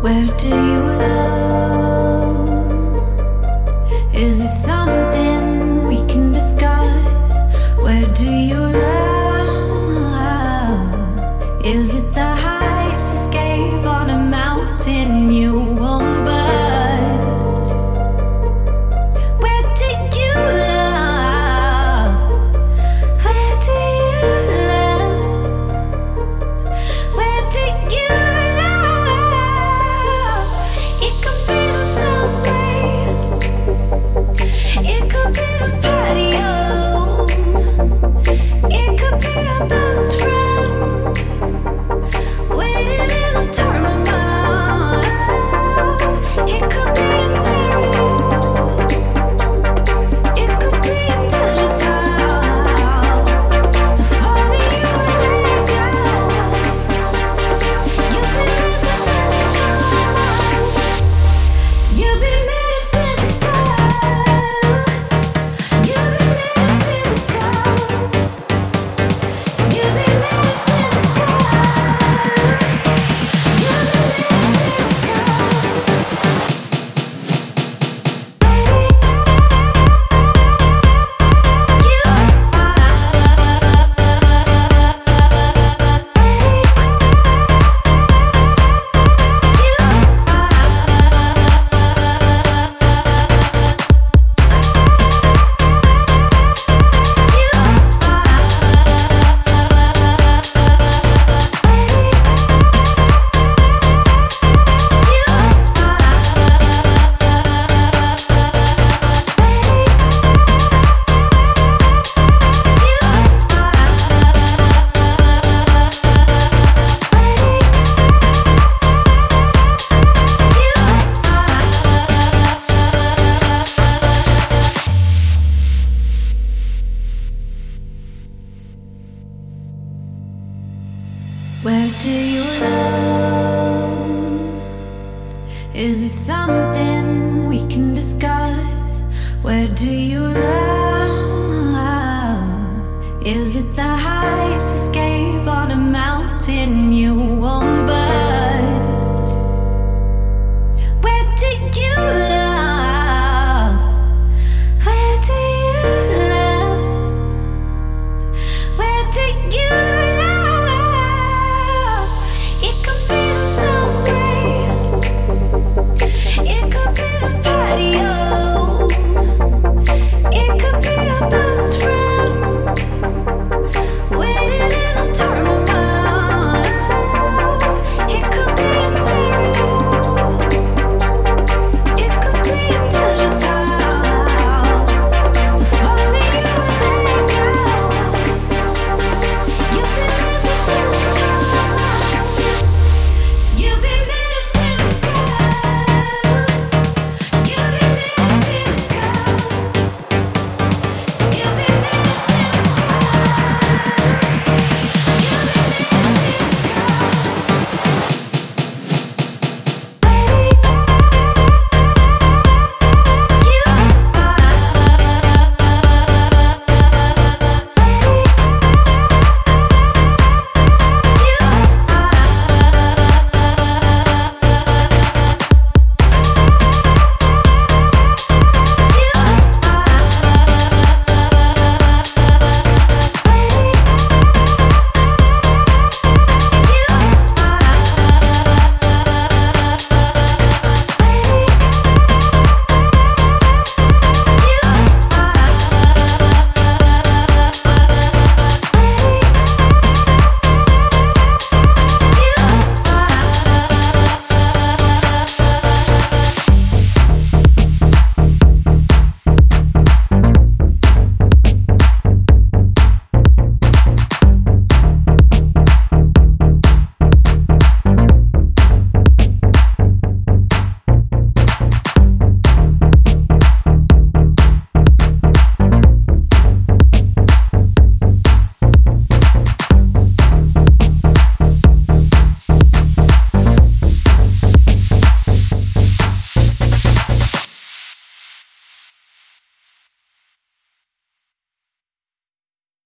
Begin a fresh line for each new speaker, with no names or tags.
Where do you love? Is it something we can discuss? Where do you love? Is it the highest escape on a mountain you won't budge? Where do you love? Where do you love? Where do you love? It could be the subway. It could be the patio. It could be your best friend waiting in the terminal. It could be in stereo. It could be in digital. If only you would let go. You've been metaphysical. You've been metaphysical. You've been metaphysical. You've been Where do you love? Is it something we can discuss? Where do you love?